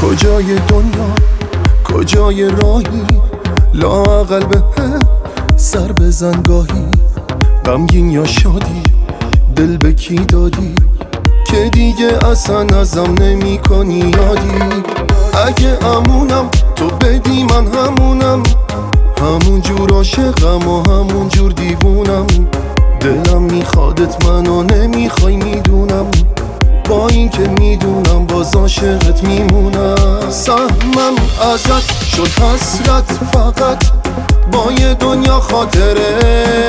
کجای دنیا کجای راهی، لااقل به سر بزن گاهی. غمگین یا شادی دل به کی دادی که دیگه اصلا ازم نمی کنی یادی؟ اگه امونم تو بدی من همونم، همون جور عاشقم و همون جور دیوونم. دلم میخوادت منو نمیخوای میدونم، با این که میدونم باز عاشقت میمونم. سهمم ازت شد حسرت فقط با یه دنیا خاطره،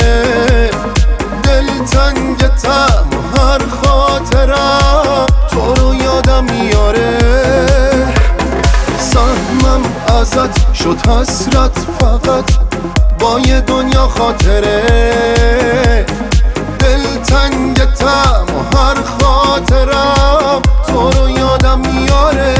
دلتنگتم هر خاطرم تو رو یادم میاره. سهمم ازت شد حسرت فقط با یه دنیا خاطره، دلتنگتم هر خاطرم تو رو یادم میاره.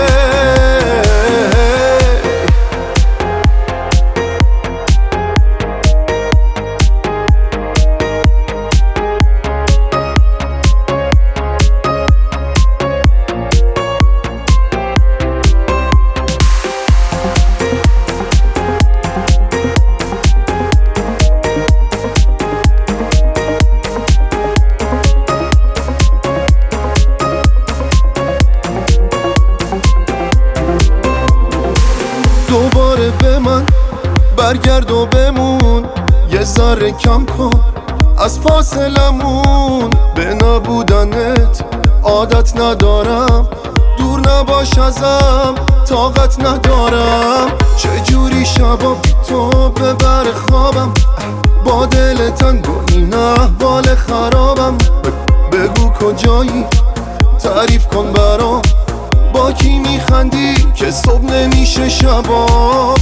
دوباره به من برگرد و بمون، یه ذره کم کن از فاصلمون. به نبودنت عادت ندارم، دور نباش ازم طاقت ندارم. چجوری شبا بی تو ببر خوابم، با دل تنگ و این احوال خرابم. بگو کجایی تعریف کن برام، با کی میخندی که صبح نمیشه شبا.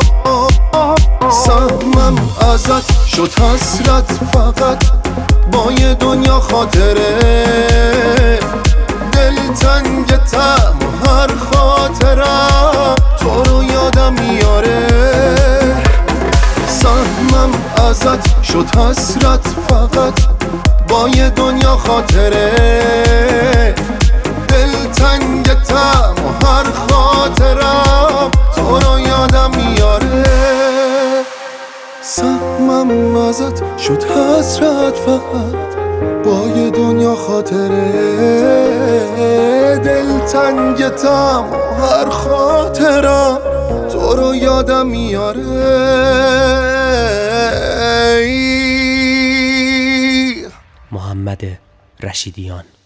سهمم ازت شد حسرت فقط با یه دنیا خاطره، دلتنگتم هر خاطرم تو رو یادم میاره. سهمم ازت شد حسرت فقط با یه دنیا خاطره، دلتنگتم هر خاطرم تو رو یادم میاره. سهمم ازت شد حسرت فقط با یه دنیا خاطره، دلتنگتم هر خاطرم تو رو یادم میاره. محمد رشیدیان.